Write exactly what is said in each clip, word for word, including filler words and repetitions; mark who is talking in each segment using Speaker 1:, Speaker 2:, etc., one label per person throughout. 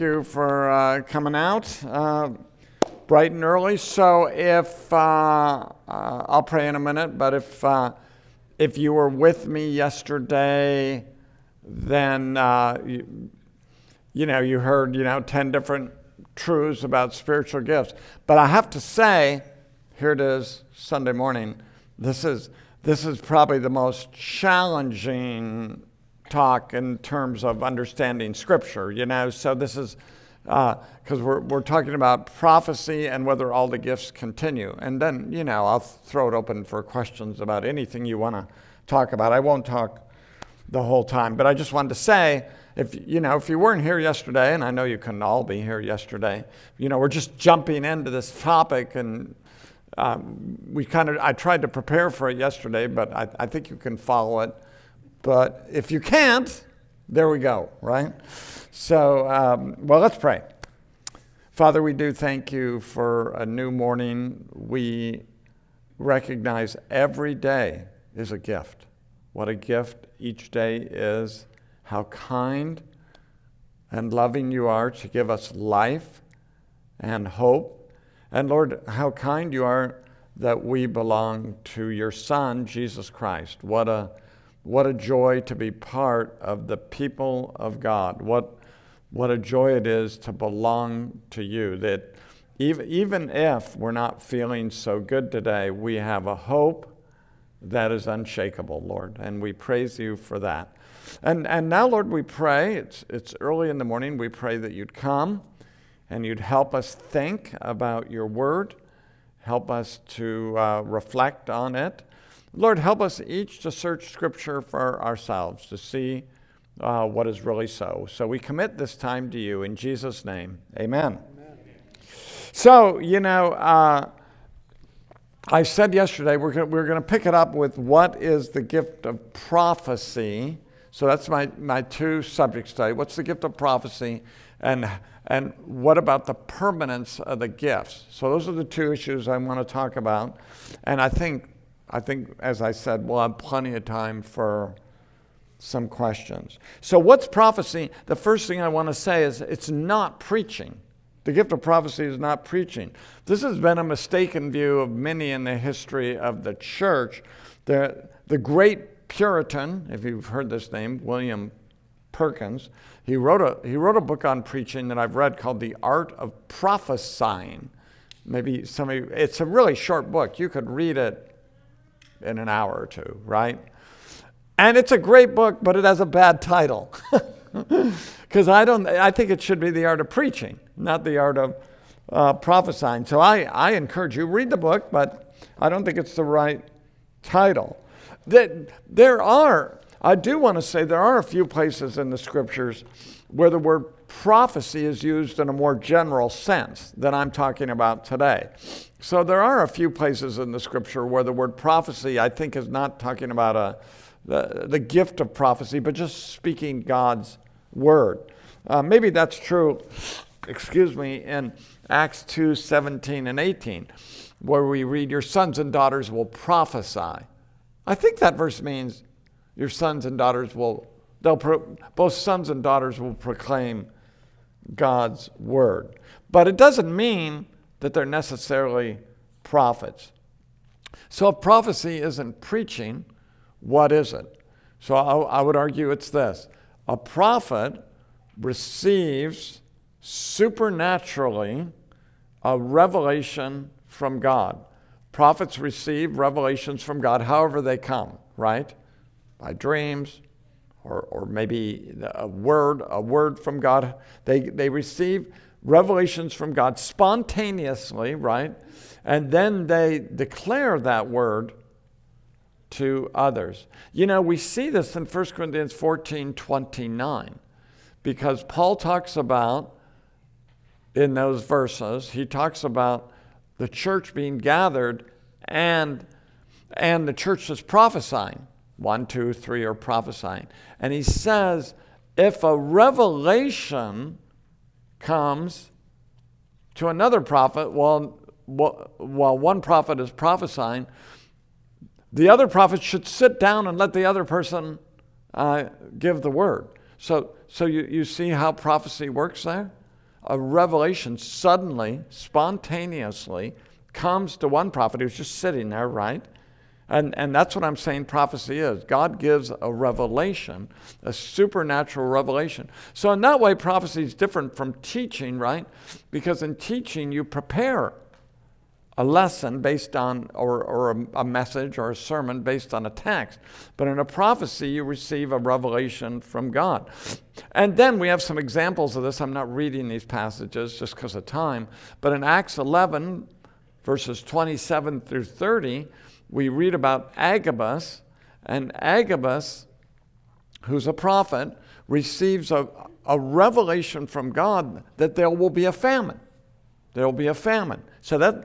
Speaker 1: you for uh, coming out uh, bright and early. So if, uh, uh, I'll pray in a minute, but if uh, if you were with me yesterday, then, uh, you, you know, you heard, you know, ten different truths about spiritual gifts. But I have to say, here it is, Sunday morning, this is this is probably the most challenging talk in terms of understanding Scripture, you know. So this is, because uh, we're, we're talking about prophecy and whether all the gifts continue. And then, you know, I'll throw it open for questions about anything you want to talk about. I won't talk the whole time, but I just wanted to say, if you know, if you weren't here yesterday, and I know you couldn't all be here yesterday, you know, we're just jumping into this topic, and um, we kind of, I tried to prepare for it yesterday, but I, I think you can follow it. But if you can't, there we go, right? So, um, well, let's pray. Father, we do thank you for a new morning. We recognize every day is a gift. What a gift each day is. How kind and loving you are to give us life and hope. And Lord, how kind you are that we belong to your Son, Jesus Christ. What a What a joy to be part of the people of God. What what a joy it is to belong to you. That even, even if we're not feeling so good today, we have a hope that is unshakable, Lord. And we praise you for that. And and now, Lord, we pray, it's it's early in the morning, we pray that you'd come and you'd help us think about your word, help us to uh, reflect on it. Lord, help us each to search Scripture for ourselves, to see uh, what is really so. So we commit this time to you in Jesus' name. Amen. Amen. So, you know, uh, I said yesterday we're going we're going to pick it up with what is the gift of prophecy. So that's my, my two subjects today. What's the gift of prophecy, and and what about the permanence of the gifts? So those are the two issues I want to talk about. And I think I think, as I said, we'll have plenty of time for some questions. So what's prophecy? The first thing I want to say is it's not preaching. The gift of prophecy is not preaching. This has been a mistaken view of many in the history of the church. The, the great Puritan, if you've heard this name, William Perkins, he wrote a he wrote a book on preaching that I've read called The Art of Prophesying. Maybe some of you, it's a really short book. You could read it in an hour or two, right? And it's a great book, but it has a bad title. Because I don't, I think it should be The Art of Preaching, not The Art of uh, Prophesying. So I, I encourage you, read the book, but I don't think it's the right title. That there are, I do want to say there are a few places in the Scriptures where the word prophecy is used in a more general sense than I'm talking about today. So there are a few places in the Scripture where the word prophecy, I think, is not talking about a the, the gift of prophecy, but just speaking God's word. Uh, maybe that's true, excuse me, in Acts two, seventeen and eighteen, where we read, your sons and daughters will prophesy. I think that verse means your sons and daughters will, they'll pro, both sons and daughters will proclaim God's word. But it doesn't mean that they're necessarily prophets. So if prophecy isn't preaching, what is it? So I, I would argue it's this. A prophet receives supernaturally a revelation from God. Prophets receive revelations from God however they come, right? By dreams, or or maybe a word, a word from God. They they receive revelations from God spontaneously, right? And then they declare that word to others. You know, we see this in First Corinthians fourteen twenty-nine, because Paul talks about, in those verses, he talks about the church being gathered and and the church is prophesying. One, two, three are prophesying. And he says, if a revelation comes to another prophet while, while one prophet is prophesying, the other prophet should sit down and let the other person uh, give the word. So so you, you see how prophecy works there? a revelation suddenly, spontaneously comes to one prophet who's just sitting there, right? And and that's what I'm saying prophecy is. God gives a revelation, a supernatural revelation. So in that way, prophecy is different from teaching, right? Because in teaching, you prepare a lesson based on, or, or a, a message or a sermon based on a text. But in a prophecy, you receive a revelation from God. And then we have some examples of this. I'm not reading these passages just because of time. But in Acts eleven, verses twenty-seven through thirty, we read about Agabus, and Agabus, who's a prophet, receives a, a revelation from God that there will be a famine. There will be a famine. So that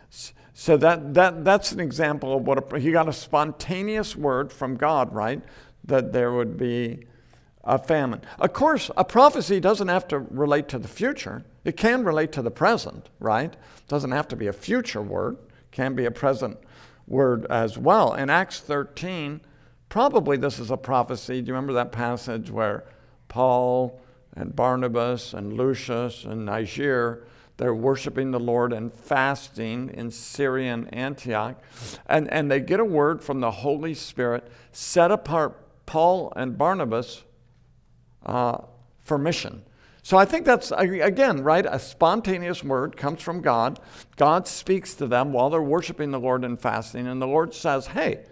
Speaker 1: so that that that's an example of what a, he got a spontaneous word from God, right? That there would be a famine. Of course, a prophecy doesn't have to relate to the future. It can relate to the present, right? It doesn't have to be a future word. It can be a present word as well. In Acts thirteen, probably this is a prophecy. Do you remember that passage where Paul and Barnabas and Lucius and Niger, they're worshiping the Lord and fasting in Syrian Antioch, and, and they get a word from the Holy Spirit, set apart Paul and Barnabas uh, for mission. So I think that's, again, right, a spontaneous word comes from God. God speaks to them while they're worshiping the Lord and fasting, and the Lord says, hey,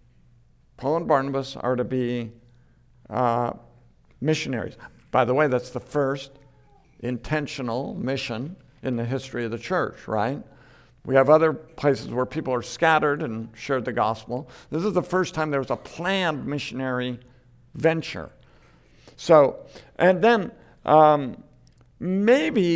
Speaker 1: Paul and Barnabas are to be uh, missionaries. By the way, that's the first intentional mission in the history of the church, right? We have other places where people are scattered and shared the gospel. This is the first time there was a planned missionary venture. So, and then um, maybe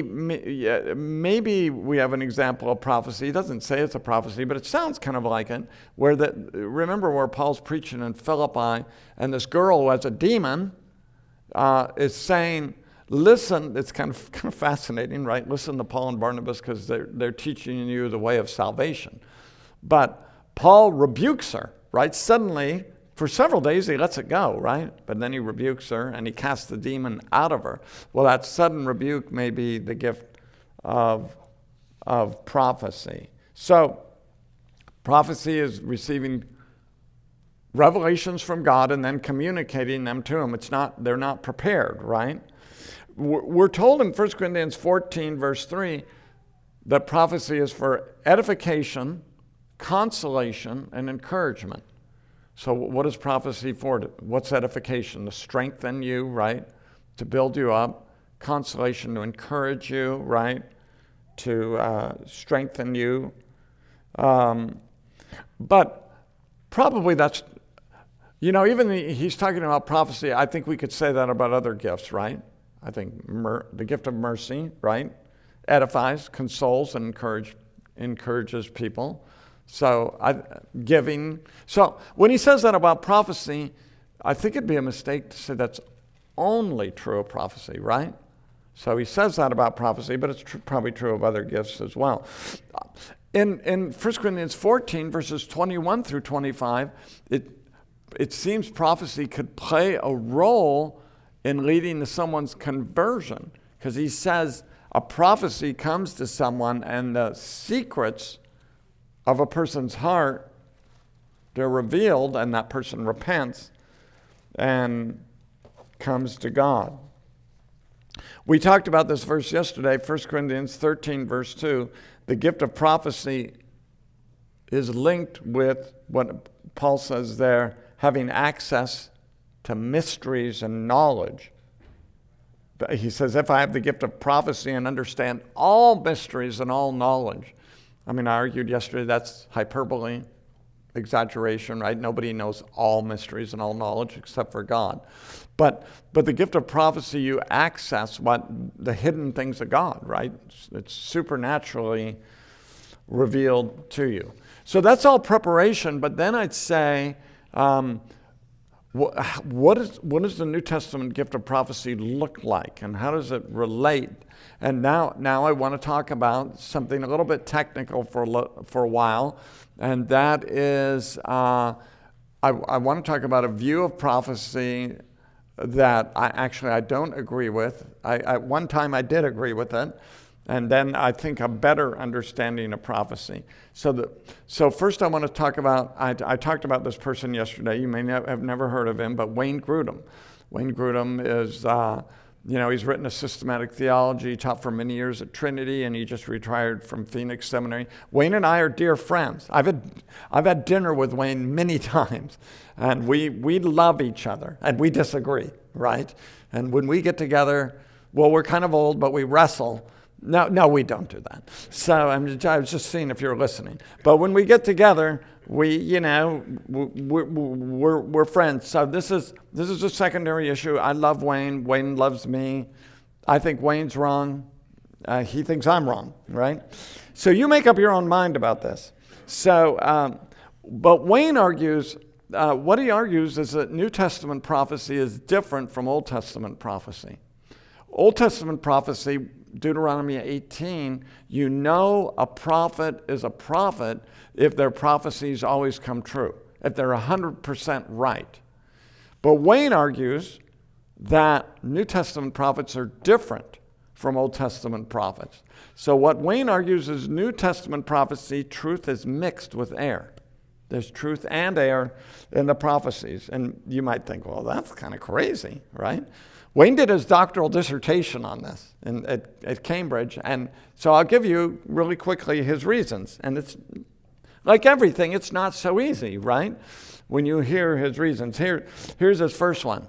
Speaker 1: maybe we have an example of prophecy. It doesn't say it's a prophecy, but it sounds kind of like it. Where the remember where Paul's preaching in Philippi, and this girl who has a demon uh, is saying, listen, it's kind of kind of fascinating, right? Listen to Paul and Barnabas because they're, they're teaching you the way of salvation. But Paul rebukes her, right? Suddenly, for several days, he lets it go, right? But then he rebukes her and he casts the demon out of her. Well, that sudden rebuke may be the gift of, of prophecy. So, prophecy is receiving revelations from God and then communicating them to him. It's not, they're not prepared, right? We're told in First Corinthians fourteen, verse three, that prophecy is for edification, consolation, and encouragement. So what is prophecy for? What's edification? To strengthen you, right? To build you up. Consolation, to encourage you, right? To uh, strengthen you. Um, but probably that's, you know, even the, he's talking about prophecy. I think we could say that about other gifts, right? I think mer- the gift of mercy, right, edifies, consoles, and encourage, encourages people. So I, giving. So when he says that about prophecy, I think it'd be a mistake to say that's only true of prophecy, right? So he says that about prophecy, but it's tr- probably true of other gifts as well. In in First Corinthians fourteen, verses twenty-one through twenty-five, it it seems prophecy could play a role in leading to someone's conversion, because he says a prophecy comes to someone and the secrets of a person's heart, they're revealed, and that person repents and comes to God. We talked about this verse yesterday, First Corinthians thirteen, verse two. The gift of prophecy is linked with what Paul says there, having access to mysteries and knowledge. But he says, if I have the gift of prophecy and understand all mysteries and all knowledge. I mean, I argued yesterday that's hyperbole, exaggeration, right? Nobody knows all mysteries and all knowledge except for God. But but the gift of prophecy, you access what the hidden things of God, right? It's, it's supernaturally revealed to you. So that's all preparation, but then I'd say, um, what, what, is, what does the New Testament gift of prophecy look like, and how does it relate? And now, now I want to talk about something a little bit technical for a, for a while, and that is, uh, I, I want to talk about a view of prophecy that I actually I don't agree with. I, at one time I did agree with it, and then I think a better understanding of prophecy. So the, so first I want to talk about, I, I talked about this person yesterday. You may ne- have never heard of him, but Wayne Grudem. Wayne Grudem is, uh, you know, he's written a systematic theology, taught for many years at Trinity, and he just retired from Phoenix Seminary. Wayne and I are dear friends. I've had, I've had dinner with Wayne many times, and we, we love each other, and we disagree, right? And when we get together, well, we're kind of old, but we wrestle. No, no, we don't do that. So I'm just, I was just seeing if you're listening. But when we get together, we, you know, we're, we're, we're friends. So this is this is a secondary issue. I love Wayne. Wayne loves me. I think Wayne's wrong. Uh, he thinks I'm wrong, right? So you make up your own mind about this. So, um, but Wayne argues, uh, what he argues is that New Testament prophecy is different from Old Testament prophecy. Old Testament prophecy, Deuteronomy eighteen, you know a prophet is a prophet if their prophecies always come true, if they're one hundred percent right. But Wayne argues that New Testament prophets are different from Old Testament prophets. So what Wayne argues is New Testament prophecy, truth is mixed with error. There's truth and error in the prophecies. And you might think, well, that's kind of crazy, right? Wayne did his doctoral dissertation on this in, at, at Cambridge, and so I'll give you really quickly his reasons. And it's like everything, it's not so easy, right? When you hear his reasons. Here, here's his first one.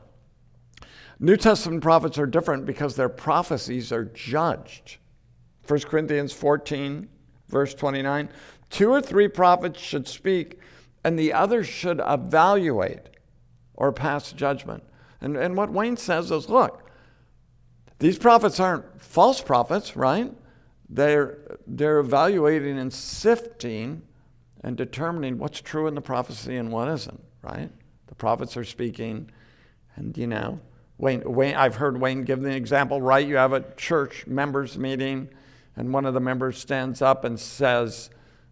Speaker 1: New Testament prophets are different because their prophecies are judged. First Corinthians fourteen, verse twenty-nine, two or three prophets should speak, and the others should evaluate or pass judgment. And, and what Wayne says is, look, these prophets aren't false prophets, right? They're, they're evaluating and sifting and determining what's true in the prophecy and what isn't, right? The prophets are speaking, and, you know, Wayne, Wayne, I've heard Wayne give the example, right? You have a church members meeting, and one of the members stands up and says,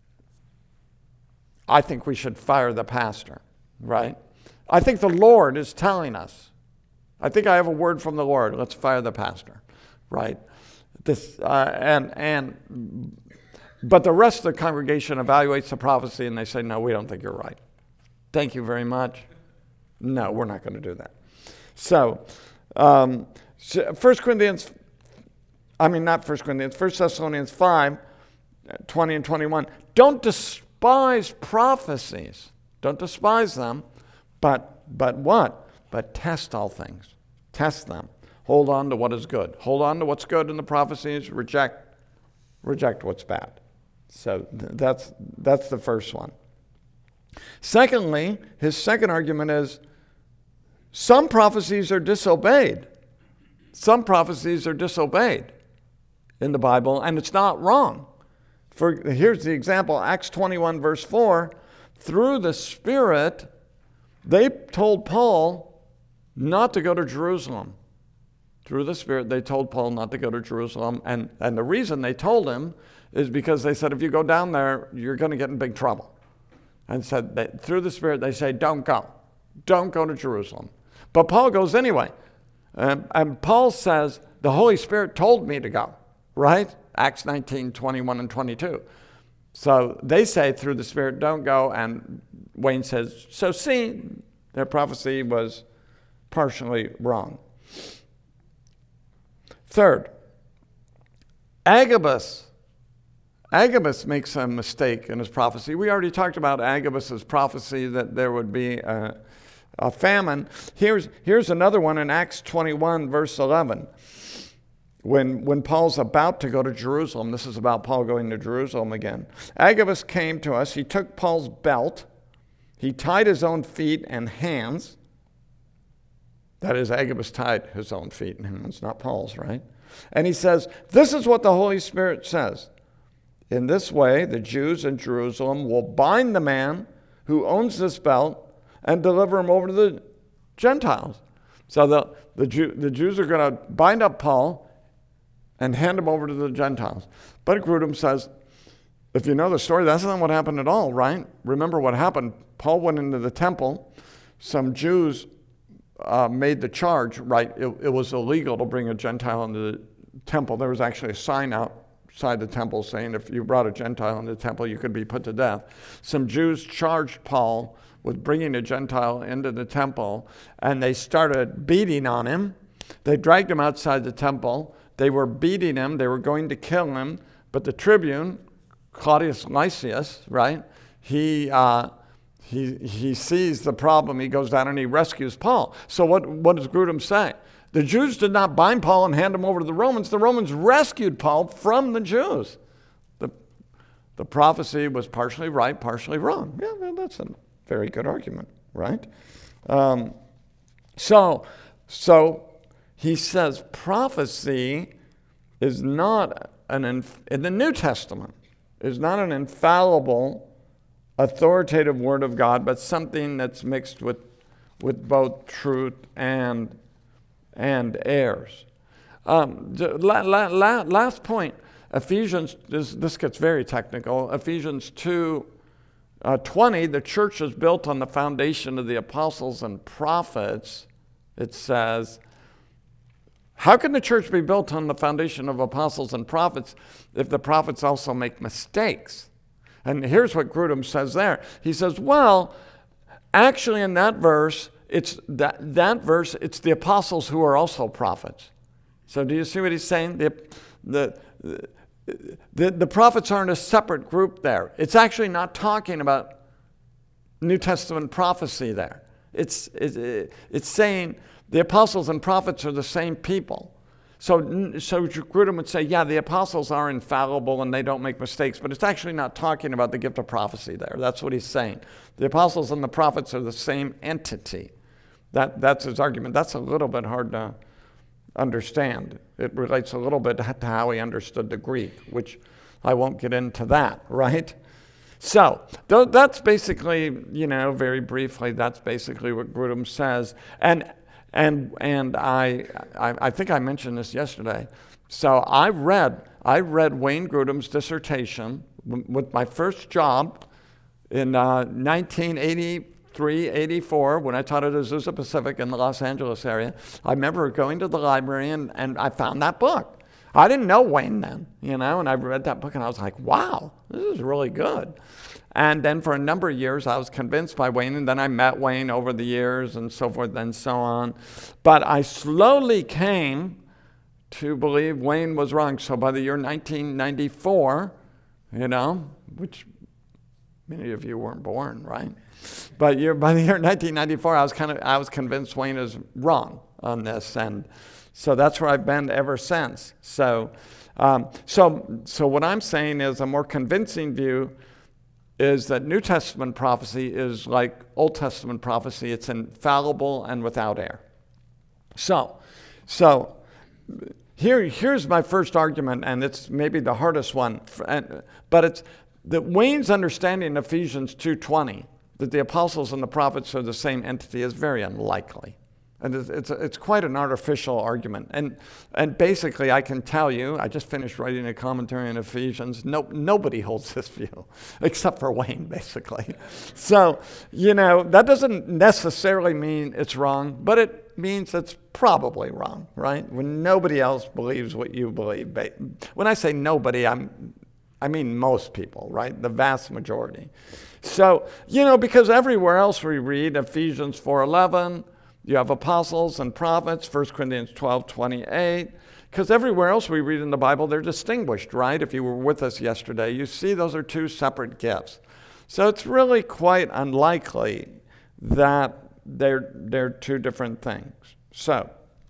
Speaker 1: I think we should fire the pastor, right? I think the Lord is telling us. I think I have a word from the Lord. Let's fire the pastor, right? This uh, and and but the rest of the congregation evaluates the prophecy and they say, no, we don't think you're right. Thank you very much. No, we're not going to do that. So, um, First Corinthians, I mean not First Corinthians, First Thessalonians five, twenty and twenty-one. Don't despise prophecies. Don't despise them, but but what? But test all things. Test them. Hold on to what is good. Hold on to what's good in the prophecies. Reject, reject what's bad. So th- that's that's the first one. Secondly, his second argument is some prophecies are disobeyed. Some prophecies are disobeyed in the Bible, and it's not wrong. For here's the example, Acts twenty-one, verse four. Through the Spirit, they told Paul not to go to Jerusalem. Through the Spirit, they told Paul not to go to Jerusalem. And, and the reason they told him is because they said, if you go down there, you're going to get in big trouble. And said that through the Spirit, they say, don't go. Don't go to Jerusalem. But Paul goes anyway. Um, and Paul says, the Holy Spirit told me to go, right? Acts nineteen, twenty-one and twenty-two. So they say through the Spirit, don't go. And Wayne says, so see, their prophecy was partially wrong. Third, Agabus. Agabus makes a mistake in his prophecy. We already talked about Agabus's prophecy that there would be a, a famine. Here's, here's another one in Acts twenty-one, verse eleven. When, when Paul's about to go to Jerusalem, this is about Paul going to Jerusalem again. Agabus came to us. He took Paul's belt. He tied his own feet and hands. That is, Agabus tied his own feet and hands, not Paul's, right? And he says, this is what the Holy Spirit says. In this way, the Jews in Jerusalem will bind the man who owns this belt and deliver him over to the Gentiles. So the, the, Jew, the Jews are going to bind up Paul and hand him over to the Gentiles. But Grudem says, if you know the story, that's not what happened at all, right? Remember what happened. Paul went into the temple. Some Jews uh, made the charge, right, it, it was illegal to bring a Gentile into the temple. There was actually a sign outside the temple saying if you brought a Gentile into the temple, you could be put to death. Some Jews charged Paul with bringing a Gentile into the temple, and they started beating on him. They dragged him outside the temple. They were beating him. They were going to kill him. But the tribune, Claudius Lysias, right, he uh, he he sees the problem. He goes down and he rescues Paul. So what, what does Grudem say? The Jews did not bind Paul and hand him over to the Romans. The Romans rescued Paul from the Jews. The, the prophecy was partially right, partially wrong. Yeah, well, that's a very good argument, right? Um, so, so he says prophecy is not an, inf- in the New Testament, is not an infallible, authoritative word of God, but something that's mixed with, with both truth and and errors. Um, la, la, la, last point, Ephesians, this, this gets very technical. Ephesians two twenty, the church is built on the foundation of the apostles and prophets. It says, how can the church be built on the foundation of apostles and prophets if the prophets also make mistakes? And here's what Grudem says there. He says, well, actually in that verse, It's that, that verse, it's the apostles who are also prophets. So do you see what he's saying? The, the, the, the prophets aren't a separate group there. It's actually not talking about New Testament prophecy there. It's, it, it's saying the apostles and prophets are the same people. So, so Grudem would say, yeah, the apostles are infallible and they don't make mistakes, but it's actually not talking about the gift of prophecy there. That's what he's saying. The apostles and the prophets are the same entity. That, that's his argument. That's a little bit hard to understand. It relates a little bit to how he understood the Greek, which I won't get into that, right? So th- that's basically, you know, very briefly, that's basically what Grudem says. And and and I, I I think I mentioned this yesterday. So I read I read Wayne Grudem's dissertation w- with my first job in uh, nineteen eighty-three, eighty-four, when I taught at Azusa Pacific in the Los Angeles area. I remember going to the library and, and I found that book. I didn't know Wayne then, you know, and I read that book and I was like, wow, this is really good. And then for a number of years, I was convinced by Wayne, and then I met Wayne over the years and so forth and so on. But I slowly came to believe Wayne was wrong. So by the year nineteen ninety-four, you know, which many of you weren't born, right? But year, by the year nineteen ninety-four, I was kind of I was convinced Wayne is wrong on this, and so that's where I've been ever since. So, um, so, so what I'm saying is a more convincing view is that New Testament prophecy is like Old Testament prophecy. It's infallible and without error. So, so here, here's my first argument, and it's maybe the hardest one, but it's that Wayne's understanding of Ephesians two twenty, that the apostles and the prophets are the same entity, is very unlikely. And it's, it's, it's quite an artificial argument. And and basically, I can tell you, I just finished writing a commentary on Ephesians. No, nobody holds this view, except for Wayne, basically. So, you know, that doesn't necessarily mean it's wrong, but it means it's probably wrong, right? When nobody else believes what you believe. When I say nobody, I'm, I mean most people, right? The vast majority. So, you know, because everywhere else we read Ephesians four eleven, you have apostles and prophets, First Corinthians twelve twenty-eight, because everywhere else we read in the Bible, they're distinguished, right? If you were with us yesterday, you see those are two separate gifts. So it's really quite unlikely that they're, they're two different things. So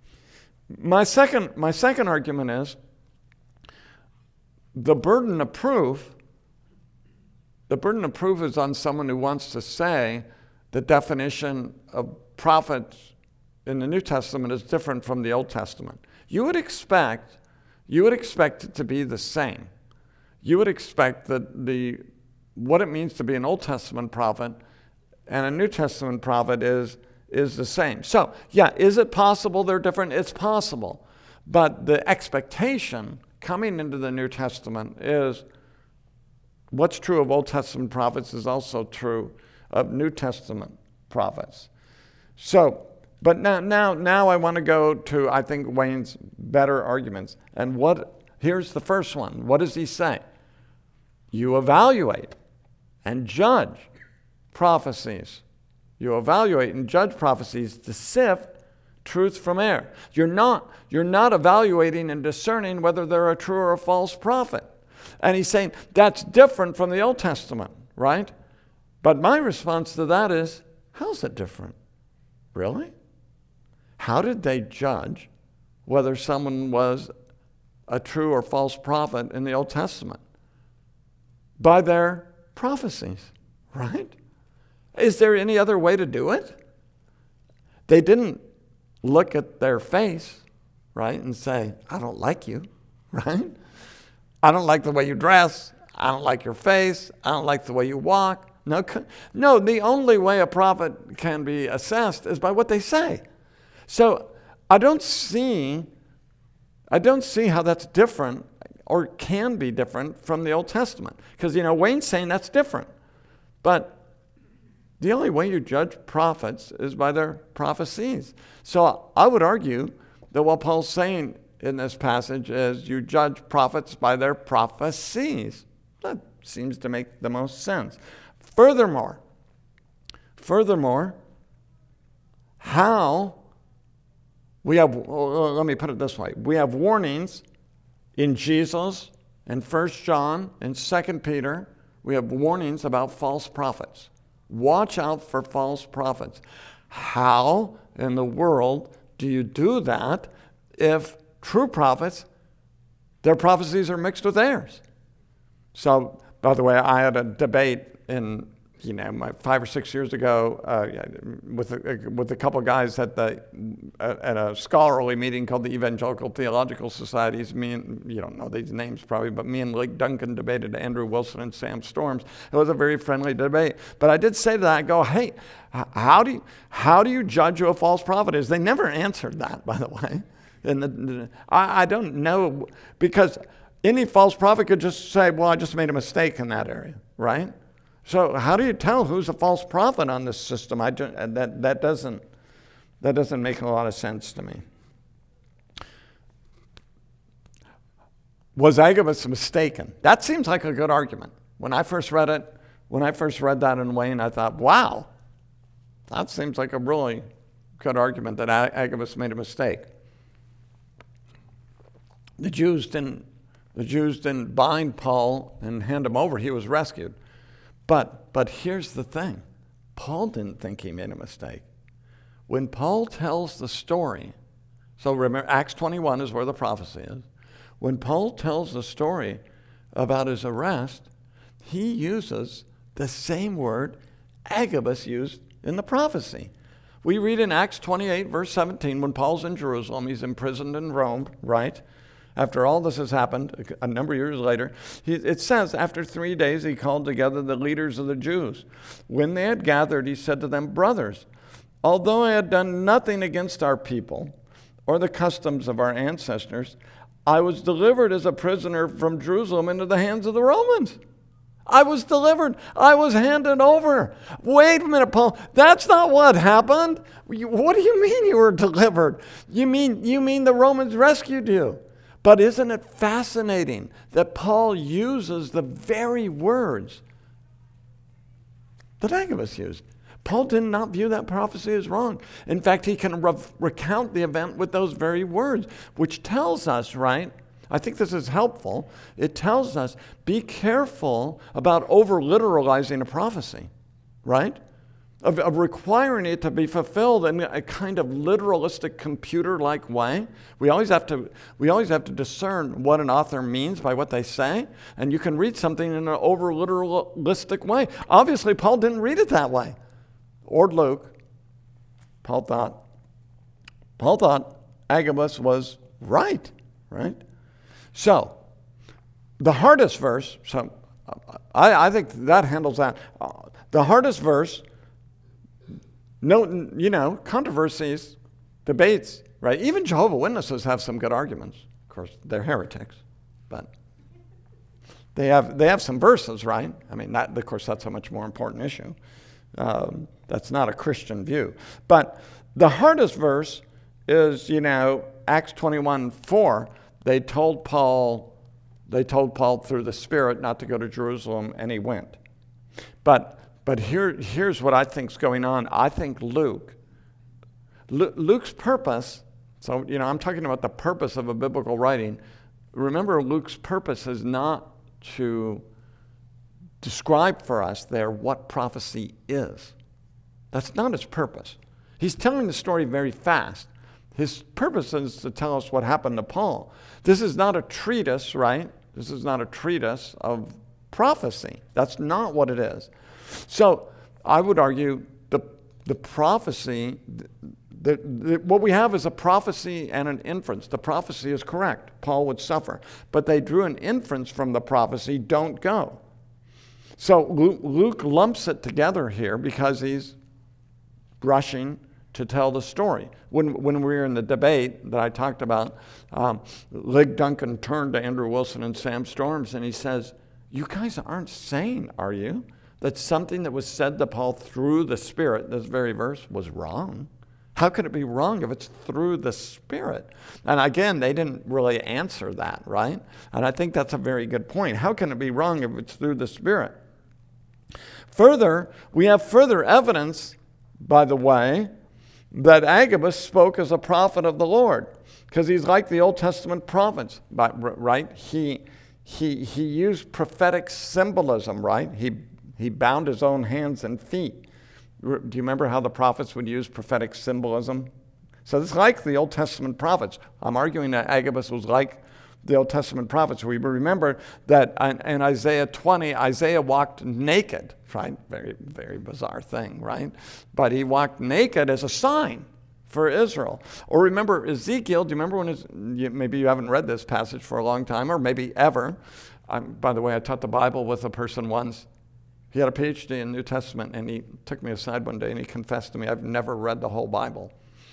Speaker 1: my second, my second argument is the burden of proof, the burden of proof is on someone who wants to say the definition of prophets in the New Testament is different from the Old Testament. You would expect, you would expect it to be the same. You would expect that the what it means to be an Old Testament prophet and a New Testament prophet is is the same. So, yeah, is it possible they're different? It's possible. But the expectation coming into the New Testament is what's true of Old Testament prophets is also true of New Testament prophets. So But now, now, now I want to go to, I think, Wayne's better arguments. And what? Here's the first one. What does he say? You evaluate and judge prophecies. You evaluate and judge prophecies to sift truth from error. You're not, you're not evaluating and discerning whether they're a true or a false prophet. And he's saying that's different from the Old Testament, right? But my response to that is, how's it different? Really? How did they judge whether someone was a true or false prophet in the Old Testament? By their prophecies, right? Is there any other way to do it? They didn't look at their face, right, and say, I don't like you, right? I don't like the way you dress. I don't like your face. I don't like the way you walk. No, no, the only way a prophet can be assessed is by what they say. So I don't see, I don't see how that's different or can be different from the Old Testament. Because, you know, Wayne's saying that's different. But the only way you judge prophets is by their prophecies. So I would argue that what Paul's saying in this passage is you judge prophets by their prophecies. That seems to make the most sense. Furthermore, furthermore, how we have, let me put it this way. We have warnings in Jesus and First John and Second Peter. We have warnings about false prophets. Watch out for false prophets. How in the world do you do that if true prophets, their prophecies are mixed with theirs? So, by the way, I had a debate in, you know, my five or six years ago uh, with a, with a couple of guys at the at a scholarly meeting called the Evangelical Theological Societies. Me and, you don't know these names probably, but me and Lake Duncan debated Andrew Wilson and Sam Storms. It was a very friendly debate. But I did say to that, I go, hey, how do you, how do you judge who a false prophet is? They never answered that, by the way. And the, I, I don't know, because any false prophet could just say, well, I just made a mistake in that area, right? So how do you tell who's a false prophet on this system? I just, that, that, doesn't, that doesn't make a lot of sense to me. Was Agabus mistaken? That seems like a good argument. When I first read it, when I first read that in Wayne, I thought, wow, that seems like a really good argument that Agabus made a mistake. The Jews didn't, the Jews didn't bind Paul and hand him over. He was rescued. But, but here's the thing. Paul didn't think he made a mistake. When Paul tells the story, so remember, Acts twenty-one is where the prophecy is. When Paul tells the story about his arrest, he uses the same word Agabus used in the prophecy. We read in Acts twenty-eight, verse seventeen, when Paul's in Jerusalem, he's imprisoned in Rome, right? After all this has happened, a number of years later, he, it says, after three days he called together the leaders of the Jews. When they had gathered, he said to them, brothers, although I had done nothing against our people or the customs of our ancestors, I was delivered as a prisoner from Jerusalem into the hands of the Romans. I was delivered. I was handed over. Wait a minute, Paul. That's not what happened. What do you mean you were delivered? You mean, you mean the Romans rescued you? But isn't it fascinating that Paul uses the very words that Agabus used? Paul did not view that prophecy as wrong. In fact, he can re- recount the event with those very words, which tells us, right? I think this is helpful. It tells us, be careful about over-literalizing a prophecy, right? Of, of requiring it to be fulfilled in a kind of literalistic, computer-like way. We always have to, we always have to discern what an author means by what they say, and you can read something in an over-literalistic way. Obviously, Paul didn't read it that way. Or Luke. Paul thought, Paul thought Agabus was right, right? So, the hardest verse, so I, I think that handles that. Uh, the hardest verse, no, you know, controversies, debates, right? Even Jehovah's Witnesses have some good arguments. Of course, they're heretics, but they have they have some verses, right? I mean, that, of course, that's a much more important issue. Um, that's not a Christian view. But the hardest verse is, you know, Acts twenty-one four. They told Paul, they told Paul through the Spirit not to go to Jerusalem, and he went. But but here here's what I think's going on. I think Luke, Lu- Luke's purpose. So you know, I'm talking about the purpose of a biblical writing. Remember, Luke's purpose is not to describe for us there what prophecy is. That's not his purpose. He's telling the story very fast. His purpose is to tell us what happened to Paul. This is not a treatise, right? This is not a treatise of prophecy. That's not what it is. So I would argue the, the prophecy, the, the, what we have is a prophecy and an inference. The prophecy is correct. Paul would suffer. But they drew an inference from the prophecy, don't go. So Luke, Luke lumps it together here because he's rushing to tell the story. When when we were in the debate that I talked about, um, Lig Duncan turned to Andrew Wilson and Sam Storms and he says, you guys aren't saying, are you, that something that was said to Paul through the Spirit, this very verse, was wrong? How could it be wrong if it's through the Spirit? And again, they didn't really answer that, right? And I think that's a very good point. How can it be wrong if it's through the Spirit? Further, we have further evidence, by the way, that Agabus spoke as a prophet of the Lord, because he's like the Old Testament prophets, right? He he he used prophetic symbolism, right? He he bound his own hands and feet. Do you remember how the prophets would use prophetic symbolism? So it's like the Old Testament prophets. I'm arguing that Agabus was like the Old Testament prophets. We remember that in Isaiah twenty, Isaiah walked naked, right? Very, very bizarre thing, right? But he walked naked as a sign for Israel. Or remember Ezekiel, do you remember when, his, you, maybe you haven't read this passage for a long time, or maybe ever. Um, by the way, I taught the Bible with a person once. He had a P H D in New Testament, and he took me aside one day and he confessed to me, I've never read the whole Bible.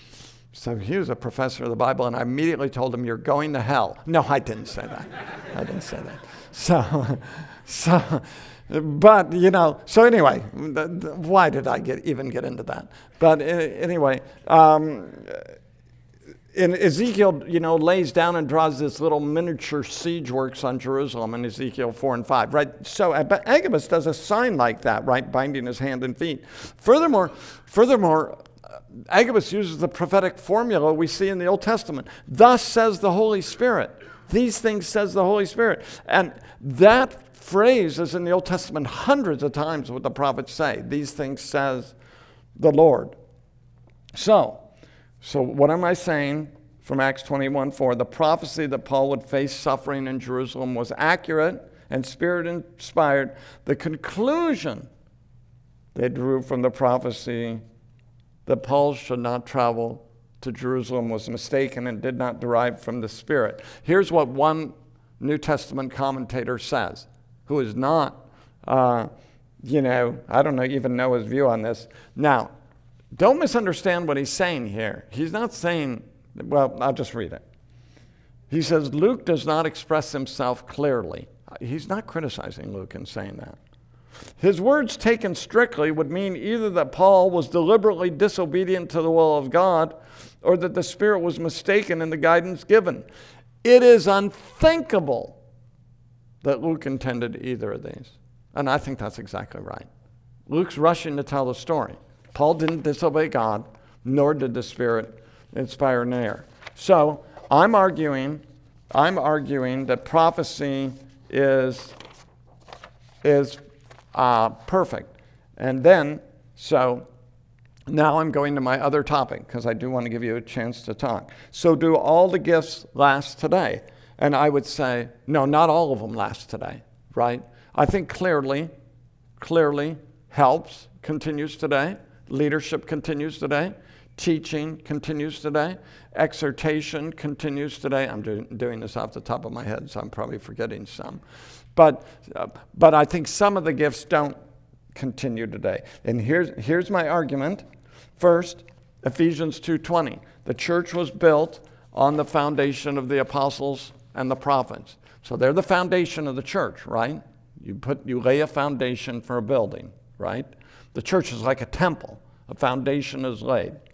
Speaker 1: So he was a professor of the Bible, and I immediately told him, you're going to hell. No, I didn't say that. I didn't say that. So, so, but, you know, so anyway, why did I get even get into that? But anyway, um, in Ezekiel, you know, lays down and draws this little miniature siege works on Jerusalem in Ezekiel four and five, right? So Agabus does a sign like that, right, binding his hand and feet. Furthermore, furthermore, Agabus uses the prophetic formula we see in the Old Testament. Thus says the Holy Spirit. These things says the Holy Spirit. And that phrase is in the Old Testament hundreds of times what the prophets say. These things says the Lord. So, so what am I saying from Acts twenty-one four? The prophecy that Paul would face suffering in Jerusalem was accurate and Spirit-inspired. The conclusion they drew from the prophecy that Paul should not travel to Jerusalem was mistaken and did not derive from the Spirit. Here's what one New Testament commentator says, who is not, uh, you know, I don't know, even know his view on this. Now, don't misunderstand what he's saying here. He's not saying, well, I'll just read it. He says, Luke does not express himself clearly. He's not criticizing Luke in saying that. His words taken strictly would mean either that Paul was deliberately disobedient to the will of God or that the Spirit was mistaken in the guidance given. It is unthinkable that Luke intended either of these. And I think that's exactly right. Luke's rushing to tell the story. Paul didn't disobey God, nor did the Spirit inspire an error. So I'm arguing, I'm arguing that prophecy is, is Uh, perfect. And then, so now I'm going to my other topic because I do want to give you a chance to talk. So do all the gifts last today? And I would say, no, not all of them last today, right? I think clearly, clearly helps continues today. Leadership continues today. Teaching continues today. Exhortation continues today. I'm do- doing this off the top of my head, so I'm probably forgetting some. But uh, but I think some of the gifts don't continue today. And here's here's my argument. First, Ephesians two twenty. The church was built on the foundation of the apostles and the prophets. So they're the foundation of the church, right? You put you lay a foundation for a building, right? The church is like a temple. A foundation is laid.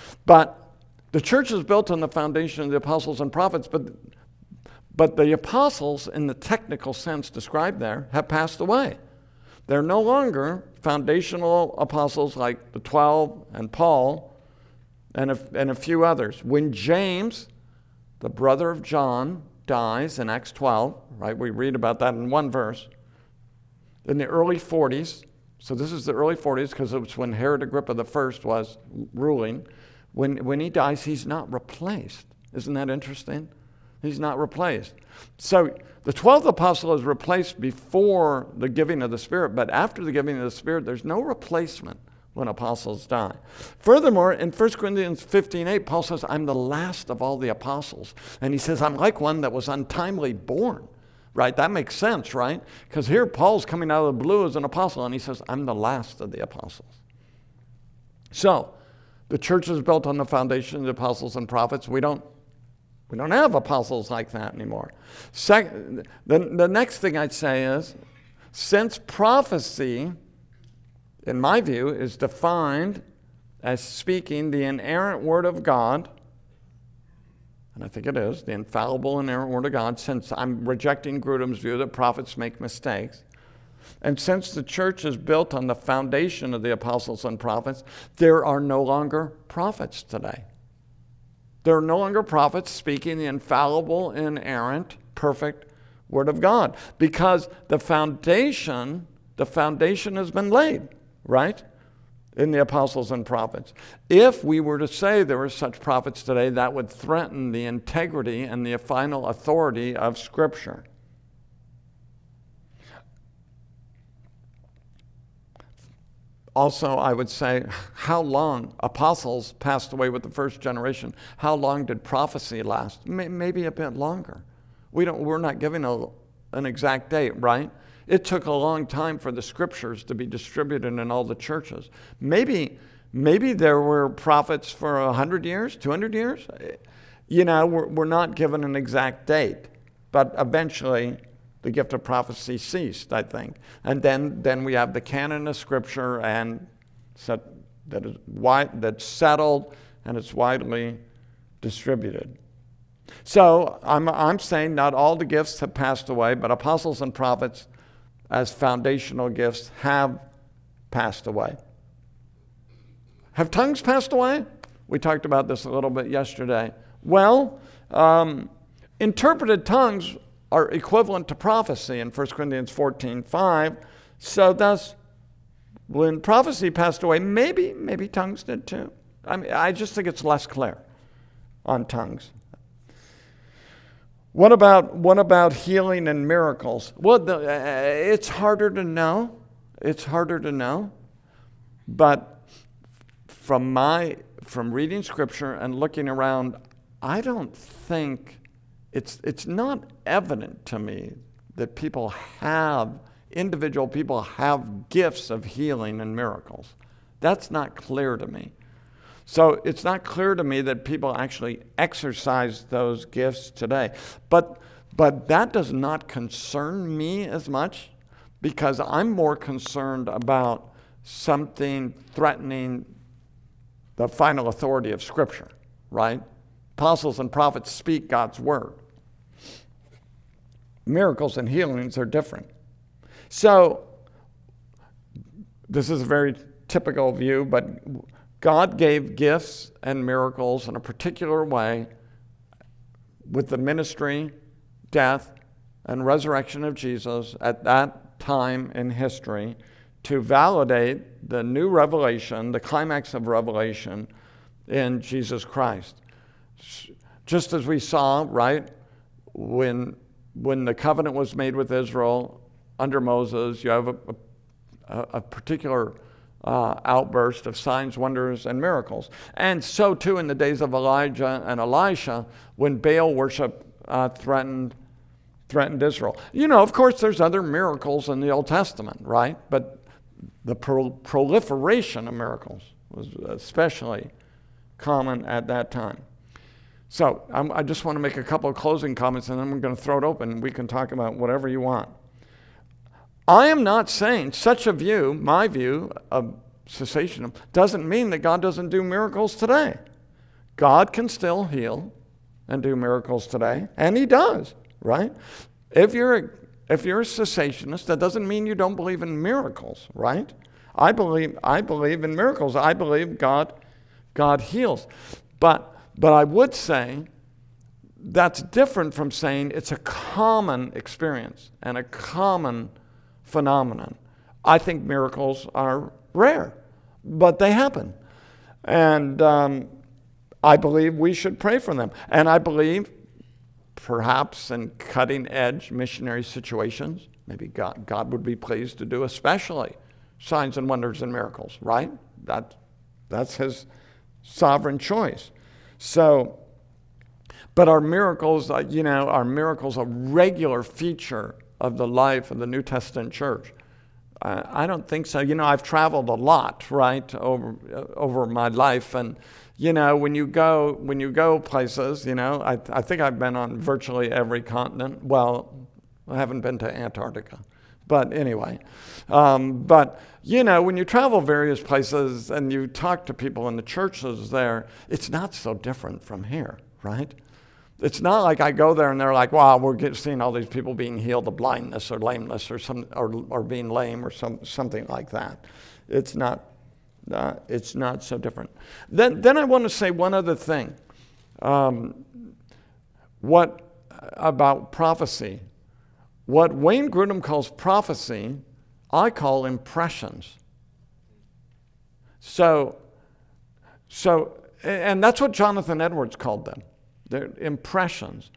Speaker 1: But the church is built on the foundation of the apostles and prophets, but, but the apostles, in the technical sense described there, have passed away. They're no longer foundational apostles like the twelve and Paul and a, and a few others. When James, the brother of John, dies in Acts twelve, right? We read about that in one verse. In the early forties, so this is the early forties because it was when Herod Agrippa the First was ruling. When, when he dies, he's not replaced. Isn't that interesting? He's not replaced. So the twelfth apostle is replaced before the giving of the Spirit, but after the giving of the Spirit, there's no replacement when apostles die. Furthermore, in First Corinthians fifteen eight, Paul says, I'm the last of all the apostles. And he says, I'm like one that was untimely born. Right? That makes sense, right? Because here Paul's coming out of the blue as an apostle, and he says, I'm the last of the apostles. So, the church is built on the foundation of the apostles and prophets. We don't, we don't have apostles like that anymore. Second, the, the next thing I'd say is, since prophecy, in my view, is defined as speaking the inerrant word of God, and I think it is, the infallible, inerrant word of God, since I'm rejecting Grudem's view that prophets make mistakes. And since the church is built on the foundation of the apostles and prophets, there are no longer prophets today. There are no longer prophets speaking the infallible, inerrant, perfect word of God. Because the foundation, the foundation has been laid, right? In the apostles and prophets. If we were to say there were such prophets today, that would threaten the integrity and the final authority of Scripture. Also, I would say, how long apostles passed away with the first generation? How long did prophecy last? Maybe a bit longer. We don't. We're not giving a, an exact date, right? It took a long time for the scriptures to be distributed in all the churches. Maybe, maybe there were prophets for one hundred years, two hundred years. You know, we're, we're not given an exact date. But eventually, the gift of prophecy ceased, I think. And then, then we have the canon of Scripture and set, that is wide, that's settled and it's widely distributed. So I'm, I'm saying not all the gifts have passed away, but apostles and prophets as foundational gifts have passed away. Have tongues passed away? We talked about this a little bit yesterday. Well, um, interpreted tongues are equivalent to prophecy in First Corinthians fourteen five. So thus, when prophecy passed away, maybe, maybe tongues did too. I mean, I just think it's less clear on tongues. What about what about healing and miracles? Well, the, uh, it's harder to know. It's harder to know. But from my from reading Scripture and looking around, I don't think it's it's not evident to me that people have individual people have gifts of healing and miracles. That's not clear to me. So it's not clear to me that people actually exercise those gifts today. But but that does not concern me as much because I'm more concerned about something threatening the final authority of Scripture, right? Apostles and prophets speak God's word. Miracles and healings are different. So this is a very typical view, but God gave gifts and miracles in a particular way with the ministry, death, and resurrection of Jesus at that time in history to validate the new revelation, the climax of revelation in Jesus Christ. Just as we saw, right, when, when the covenant was made with Israel under Moses, you have a, a, a particular Uh, outburst of signs, wonders, and miracles. And so too in the days of Elijah and Elisha when Baal worship uh, threatened threatened Israel. You know, of course, there's other miracles in the Old Testament, right? But the pro- proliferation of miracles was especially common at that time. So I'm, I just want to make a couple of closing comments, and then we're going to throw it open. We can talk about whatever you want. I am not saying such a view, my view of cessation, doesn't mean that God doesn't do miracles today. God can still heal and do miracles today, and he does, right? If you're a, if you're a cessationist, that doesn't mean you don't believe in miracles, right? I believe I believe in miracles. I believe God God heals. But but I would say that's different from saying it's a common experience and a common phenomenon. I think miracles are rare, but they happen. And um, I believe we should pray for them. And I believe perhaps in cutting-edge missionary situations, maybe God, God would be pleased to do especially signs and wonders and miracles, right? That, that's his sovereign choice. So, but are miracles, uh, you know, are miracles a regular feature of the life of the New Testament church? Uh, I don't think so. You know, I've traveled a lot, right, over uh, over my life, and you know, when you go when you go places, you know, I I think I've been on virtually every continent. Well, I haven't been to Antarctica, but anyway, um, but you know, when you travel various places and you talk to people in the churches there, it's not so different from here, right? It's not like I go there and they're like, wow, we're get, seeing all these people being healed of blindness or lameness or some or, or being lame or some something like that. It's not uh, it's not so different. Then then I want to say one other thing. Um, what about prophecy? What Wayne Grudem calls prophecy, I call impressions. So so and that's what Jonathan Edwards called them. They're impressions.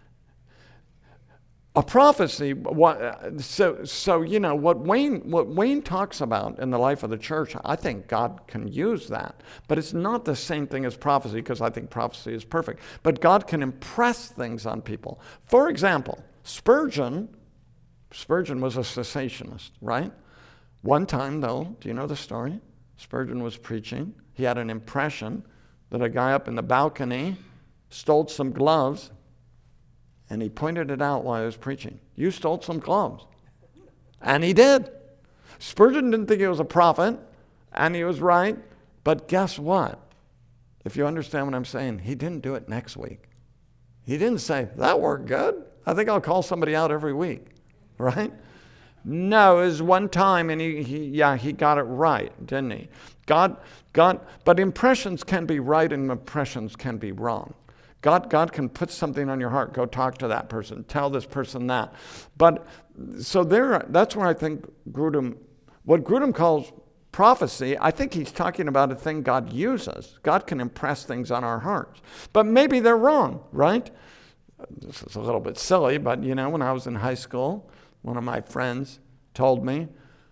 Speaker 1: A prophecy, what, so, so you know, what Wayne, what Wayne talks about in the life of the church, I think God can use that. But it's not the same thing as prophecy, because I think prophecy is perfect. But God can impress things on people. For example, Spurgeon, Spurgeon was a cessationist, right? One time, though, do you know the story? Spurgeon was preaching. He had an impression that a guy up in the balcony stole some gloves, and he pointed it out while I was preaching. You stole some gloves. And he did. Spurgeon didn't think he was a prophet, and he was right. But guess what? If you understand what I'm saying, he didn't do it next week. He didn't say, that worked good. I think I'll call somebody out every week, right? No, it was one time, and he, he yeah, he got it right, didn't he? God, God, but impressions can be right and impressions can be wrong. God, God can put something on your heart. Go talk to that person. Tell this person that. But so there, that's where I think Grudem, what Grudem calls prophecy, I think he's talking about a thing God uses. God can impress things on our hearts. But maybe they're wrong, right? This is a little bit silly, but you know, when I was in high school, one of my friends told me,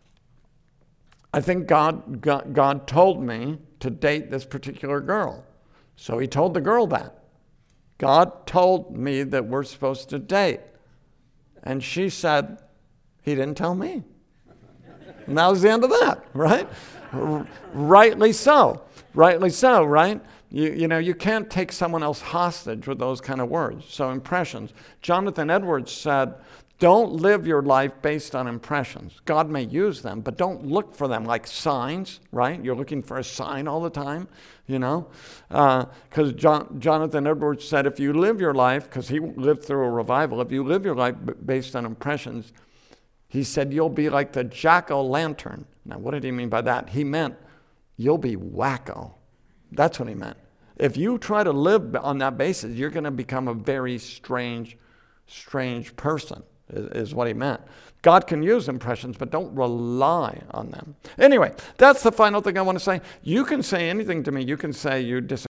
Speaker 1: I think God, God, God told me to date this particular girl. So he told the girl that. God told me that we're supposed to date. And she said, he didn't tell me. And that was the end of that, right? R- rightly so. Rightly so, right? You, you know, you can't take someone else hostage with those kind of words. So impressions. Jonathan Edwards said, don't live your life based on impressions. God may use them, but don't look for them like signs, right? You're looking for a sign all the time, you know? Because uh, John, Jonathan Edwards said if you live your life, because he lived through a revival, if you live your life b- based on impressions, he said you'll be like the jack-o'-lantern. Now, what did he mean by that? He meant you'll be wacko. That's what he meant. If you try to live on that basis, you're going to become a very strange, strange person. Is what he meant. God can use impressions, but don't rely on them. Anyway, that's the final thing I want to say. You can say anything to me. You can say you disagree.